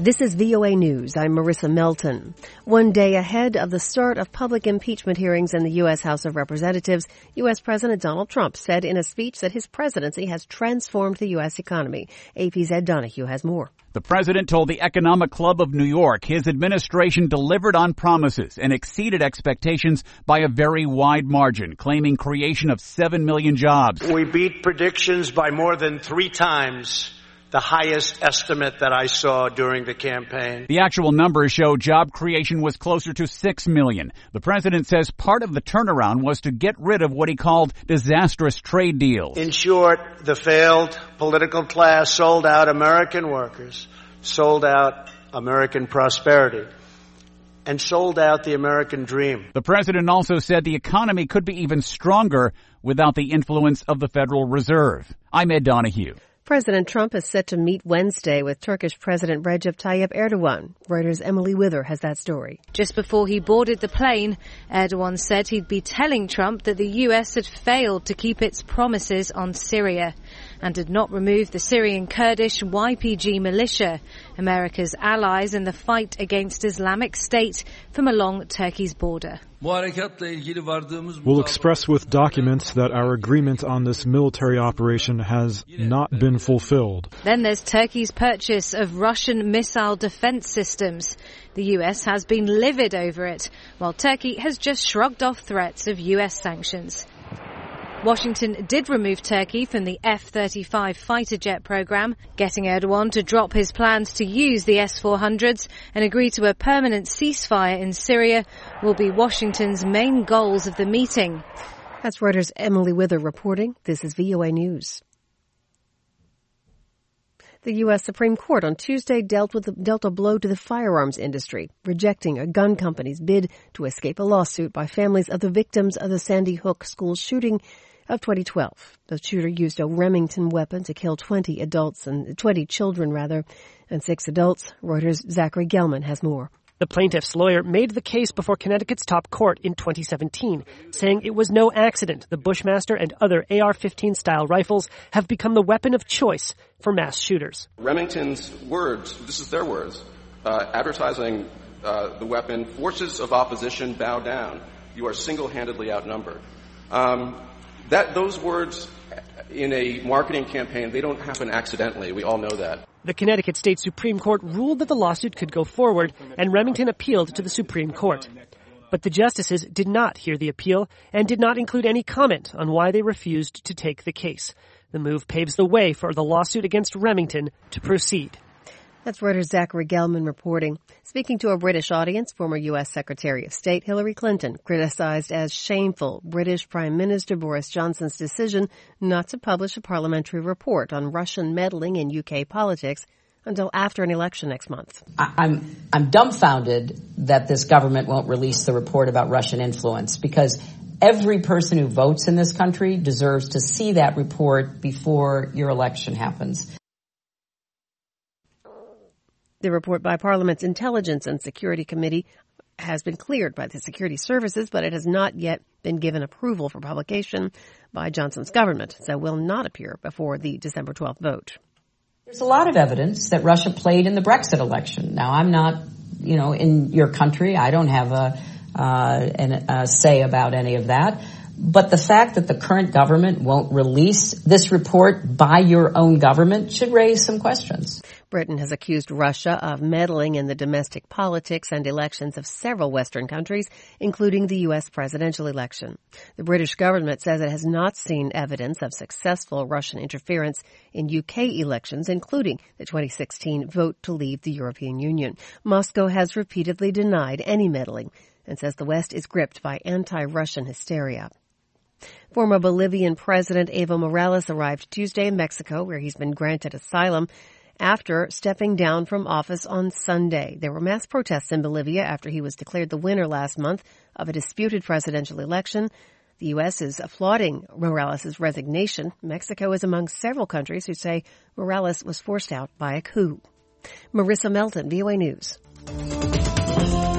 This is VOA News. I'm Marissa Melton. One day ahead of the start of public impeachment hearings in the U.S. House of Representatives, U.S. President Donald Trump said in a speech that his presidency has transformed the U.S. economy. AP's Ed Donahue has more. The president told the Economic Club of New York his administration delivered on promises and exceeded expectations by a very wide margin, claiming creation of 7 million jobs. We beat predictions by more than 3 times the highest estimate that I saw during the campaign. The actual numbers show job creation was closer to 6 million. The president says part of the turnaround was to get rid of what he called disastrous trade deals. In short, the failed political class sold out American workers, sold out American prosperity, and sold out the American dream. The president also said the economy could be even stronger without the influence of the Federal Reserve. I'm Ed Donahue. President Trump is set to meet Wednesday with Turkish President Recep Tayyip Erdogan. Reuters' Emily Wither has that story. Just before he boarded the plane, Erdogan said he'd be telling Trump that the U.S. had failed to keep its promises on Syria and did not remove the Syrian Kurdish YPG militia, America's allies in the fight against Islamic State, from along Turkey's border. We'll express with documents that our agreement on this military operation has not been fulfilled. Then there's Turkey's purchase of Russian missile defense systems. The U.S. has been livid over it, while Turkey has just shrugged off threats of U.S. sanctions. Washington did remove Turkey from the F-35 fighter jet program, getting Erdogan to drop his plans to use the S-400s and agree to a permanent ceasefire in Syria will be Washington's main goals of the meeting. That's Reuters' Emily Wither reporting. This is VOA News. The U.S. Supreme Court on Tuesday dealt a blow to the firearms industry, rejecting a gun company's bid to escape a lawsuit by families of the victims of the Sandy Hook school shooting of 2012. The shooter used a Remington weapon to kill 20 children, and 6 adults. Reuters' Zachary Gelman has more. The plaintiff's lawyer made the case before Connecticut's top court in 2017, saying it was no accident the Bushmaster and other AR-15-style rifles have become the weapon of choice for mass shooters. Remington's words, this is their words, advertising the weapon, forces of opposition bow down. You are single-handedly outnumbered. Those words in a marketing campaign, they don't happen accidentally. We all know that. The Connecticut State Supreme Court ruled that the lawsuit could go forward, and Remington appealed to the Supreme Court. But the justices did not hear the appeal and did not include any comment on why they refused to take the case. The move paves the way for the lawsuit against Remington to proceed. That's Reuters' Zachary Gelman reporting. Speaking to a British audience, former U.S. Secretary of State Hillary Clinton criticized as shameful British Prime Minister Boris Johnson's decision not to publish a parliamentary report on Russian meddling in UK politics until after an election next month. I'm dumbfounded that this government won't release the report about Russian influence, because every person who votes in this country deserves to see that report before your election happens. The report by Parliament's Intelligence and Security Committee has been cleared by the security services, but it has not yet been given approval for publication by Johnson's government, so will not appear before the December 12th vote. There's a lot of evidence that Russia played in the Brexit election. Now, I'm not, in your country. I don't have a say about any of that. But the fact that the current government won't release this report by your own government should raise some questions. Britain has accused Russia of meddling in the domestic politics and elections of several Western countries, including the U.S. presidential election. The British government says it has not seen evidence of successful Russian interference in UK elections, including the 2016 vote to leave the European Union. Moscow has repeatedly denied any meddling and says the West is gripped by anti-Russian hysteria. Former Bolivian President Evo Morales arrived Tuesday in Mexico, where he's been granted asylum after stepping down from office on Sunday. There were mass protests in Bolivia after he was declared the winner last month of a disputed presidential election. The U.S. is applauding Morales' resignation. Mexico is among several countries who say Morales was forced out by a coup. Marissa Melton, VOA News.